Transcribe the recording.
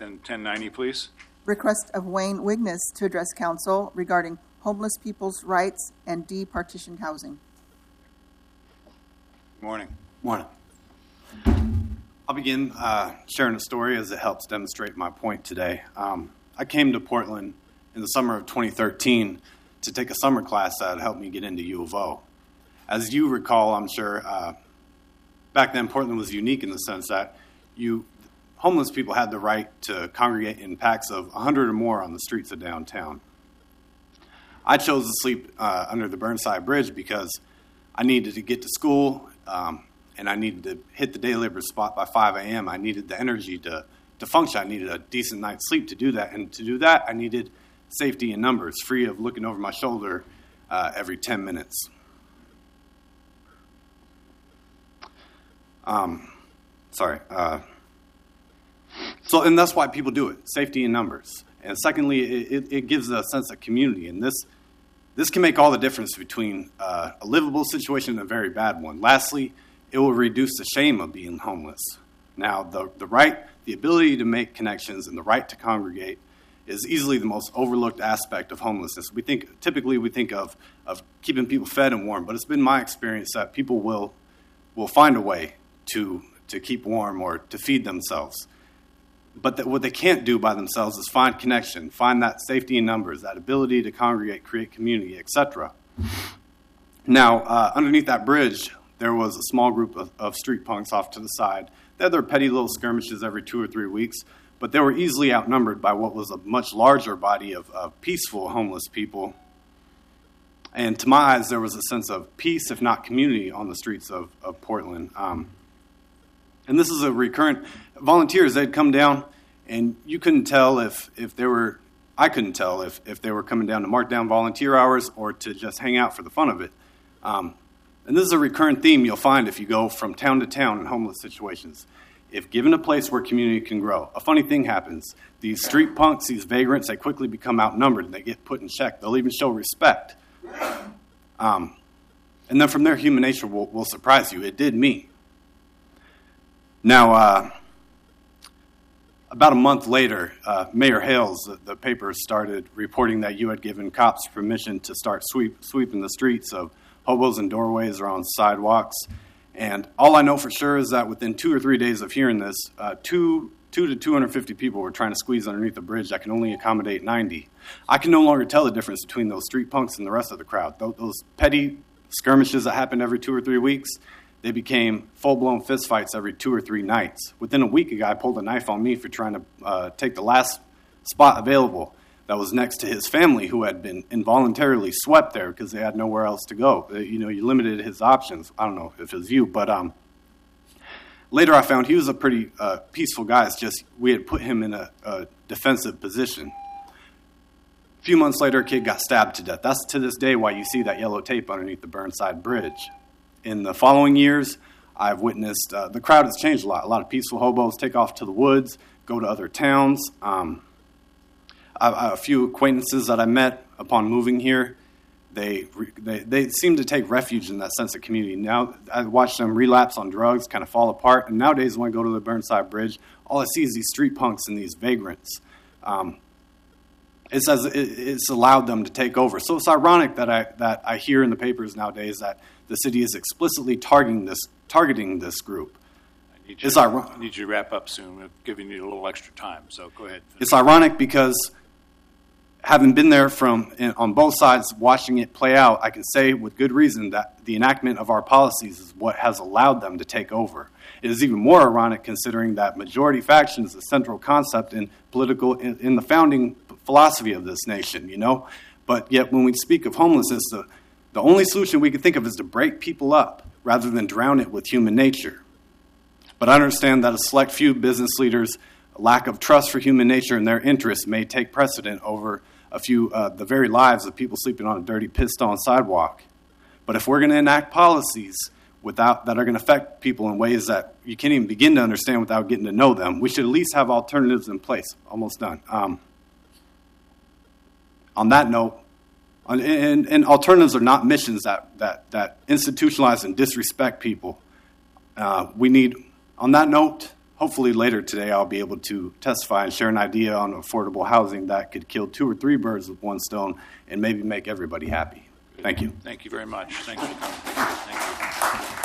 Resolution 1090, please. Request of Wayne Wigness to address council regarding homeless people's rights and departitioned housing. Good morning. Morning. I'll begin sharing a story as it helps demonstrate my point today. I came to Portland in the summer of 2013 to take a summer class that helped me get into U of O. As you recall, I'm sure, back then Portland was unique in the sense that homeless people had the right to congregate in packs of 100 or more on the streets of downtown. I chose to sleep under the Burnside Bridge because I needed to get to school and I needed to hit the day labor spot by 5 a.m. I needed the energy to function. I needed a decent night's sleep to do that. And to do that, I needed safety in numbers, free of looking over my shoulder every 10 minutes. And that's why people do it, safety in numbers. And secondly, it gives a sense of community. And this can make all the difference between a livable situation and a very bad one. Lastly, it will reduce the shame of being homeless. Now, the ability to make connections and the right to congregate is easily the most overlooked aspect of homelessness. Typically we think of keeping people fed and warm, but it's been my experience that people will find a way to keep warm or to feed themselves. But what they can't do by themselves is find connection, find that safety in numbers, that ability to congregate, create community, etc. Now, underneath that bridge, there was a small group of street punks off to the side. They had their petty little skirmishes every 2 or 3 weeks, but they were easily outnumbered by what was a much larger body of peaceful homeless people. And to my eyes, there was a sense of peace, if not community, on the streets of Portland. And this is a recurrent. Volunteers, they'd come down, and you couldn't tell I couldn't tell if they were coming down to mark down volunteer hours or to just hang out for the fun of it. And this is a recurrent theme you'll find if you go from town to town in homeless situations. If given a place where community can grow, a funny thing happens. These street punks, these vagrants, they quickly become outnumbered and they get put in check. They'll even show respect. And then from there, human nature will surprise you. It did me. Now, about a month later, Mayor Hales, the paper, started reporting that you had given cops permission to start sweeping the streets of hobos and doorways or on sidewalks. And all I know for sure is that within 2 or 3 days of hearing this, 2 to 250 people were trying to squeeze underneath the bridge that can only accommodate 90. I can no longer tell the difference between those street punks and the rest of the crowd. Those petty skirmishes that happened every 2 or 3 weeks, they became full-blown fistfights every 2 or 3 nights. Within a week, a guy pulled a knife on me for trying to take the last spot available that was next to his family, who had been involuntarily swept there because they had nowhere else to go. You limited his options. I don't know if it was you, but later I found he was a pretty peaceful guy. It's just we had put him in a defensive position. A few months later, a kid got stabbed to death. That's to this day why you see that yellow tape underneath the Burnside Bridge. In the following years, I've witnessed the crowd has changed a lot. A lot of peaceful hobos take off to the woods, go to other towns. A few acquaintances that I met upon moving here, they seem to take refuge in that sense of community. Now I watch them relapse on drugs, kind of fall apart. And nowadays, when I go to the Burnside Bridge, all I see is these street punks and these vagrants. It's allowed them to take over. So it's ironic that I hear in the papers nowadays that the city is explicitly targeting this group. I need you to wrap up soon. We're giving you a little extra time, so go ahead. It's ironic because having been there on both sides, watching it play out, I can say with good reason that the enactment of our policies is what has allowed them to take over. It is even more ironic considering that majority faction is a central concept in the founding philosophy of this nation, But yet when we speak of homelessness, the only solution we can think of is to break people up rather than drown it with human nature. But I understand that a select few business leaders' lack of trust for human nature and their interests may take precedent over the very lives of people sleeping on a dirty, pissed-on sidewalk. But if we're going to enact policies that are going to affect people in ways that you can't even begin to understand without getting to know them, we should at least have alternatives in place. Almost done. On that note, and alternatives are not missions that institutionalize and disrespect people. On that note, hopefully later today I'll be able to testify and share an idea on affordable housing that could kill 2 or 3 birds with one stone and maybe make everybody happy. Thank you. Thank you very much. Thanks for coming. Thank you.